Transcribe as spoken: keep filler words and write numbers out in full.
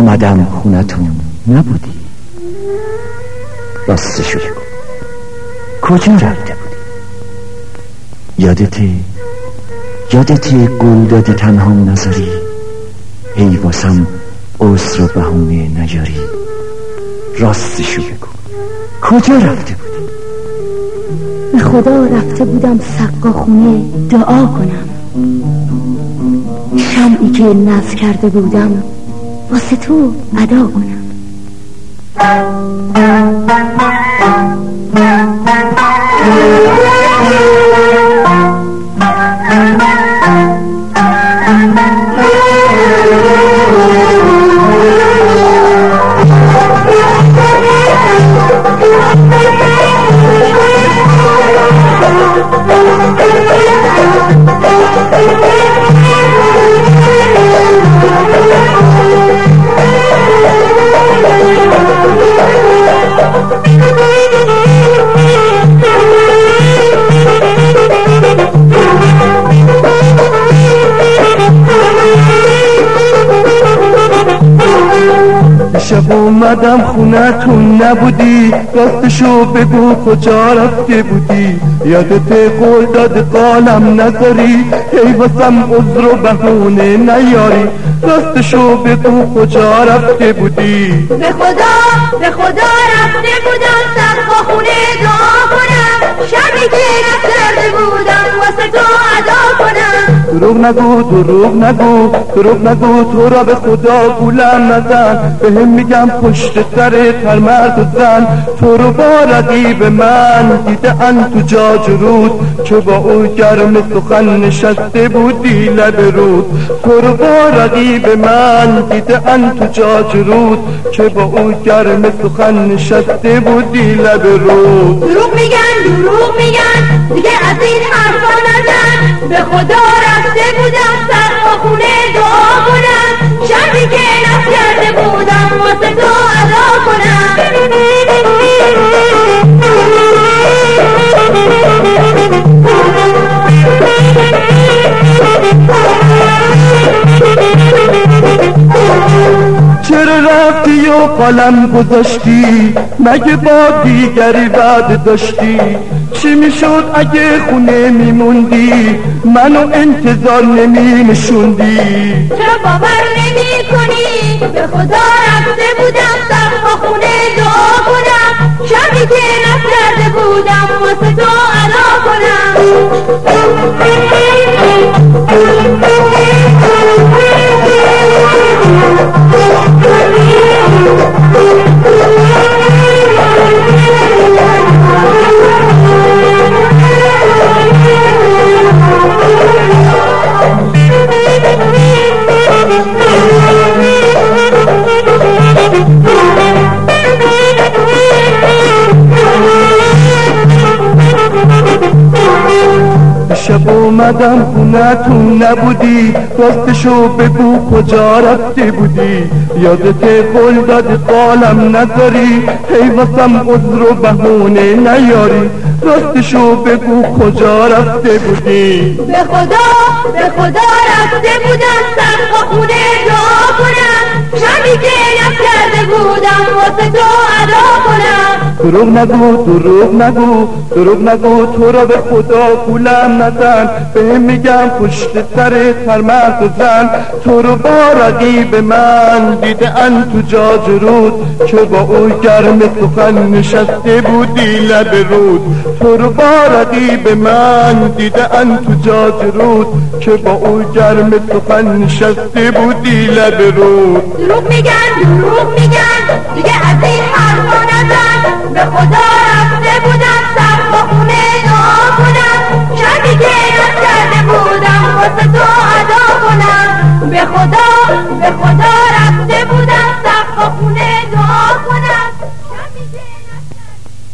اومدم خونتون نبودی. راستشو بگو، کجا رفته بودی؟ یادته یادته گل دادی تنهام نذاری، ای واسم عذر و بهونه نیاری. راستشو بگو، کجا رفته بودی؟ به خدا رفته بودم سقا خونه دعا کنم، شمعی که نذر کرده بودم واسه تو ادا کنم. شب اومدم خونتون نبودی، راستشو بگو کجا رفته بودی؟ یادت قول داد قالم نذاری، ای واسم عذر و بهونه نیاری. راستشو بگو کجا رفته بودی؟ به خدا به خدا رفته بودم سقا خونه دعا کنم، شبی که نکرده بودم واسه تو ادا کنم. دروغ نگو دروغ نگو دروغ نگو، تو را به خدا گولم نزن. به هم میگم پشت سرت هر مرد و زن، تو رو با رقیب من دیده ان تو جاج رود، که با او گرم سخن نشسته بودی لب رود. تو رو با رقیب من دیده ان تو جاج رود، که با او گرم سخن نشسته بودی لب رود. دروغ میگن دروغ میگن دیگه از این حرفا نزن، به خدا رفته بودم سقا خونه دعا کنم، شبی که نکرده بودم واسه تو ادا کنم. چرا رفتی و قلم گذاشتی؟ مگه با دیگری وعده داشتی؟ چی میشد اگه خونه میموندی؟ منو انتظار نمی نشوندی؟ چرا باور نمی کنی؟ به خدا رفته بودم سقا خونه دعا کنم، شبی که نکرده بودم واسه تو ادا کنم. شب اومدم خونتون نبودی، راستشو بگو کجا رفته بودی؟ یادت قول داد قالم نذاری، ای واسم عذر و بهونه نیاری. راستشو بگو کجا رفته بودی؟ به خدا به خدا رفته بودم سقا خونه دعا کنم، شبی که نکرده بودم واسه تو ادا کنم. دروغ نگو دروغ نگو دروغ نگو، تو را به خدا گولم نزن. به هم میگم پشت سرت هر مرد و زن، تو رو با رقیب من دیده ان تو جاج رود، که با او گرم سخن نشسته بودی لب رود. تو رو با رقیب من دیده ان تو جاج رود، که با او گرم سخن نشسته بودی لب رود. دروغ میگن دروغ میگن دیگه از این حرفا نزن، به خدا رفته بودم سقا خونه دعا کنم، شبی که نکرده بودم واسه تو ادا کنم. به خدا به خدا رفته بودم سقا خونه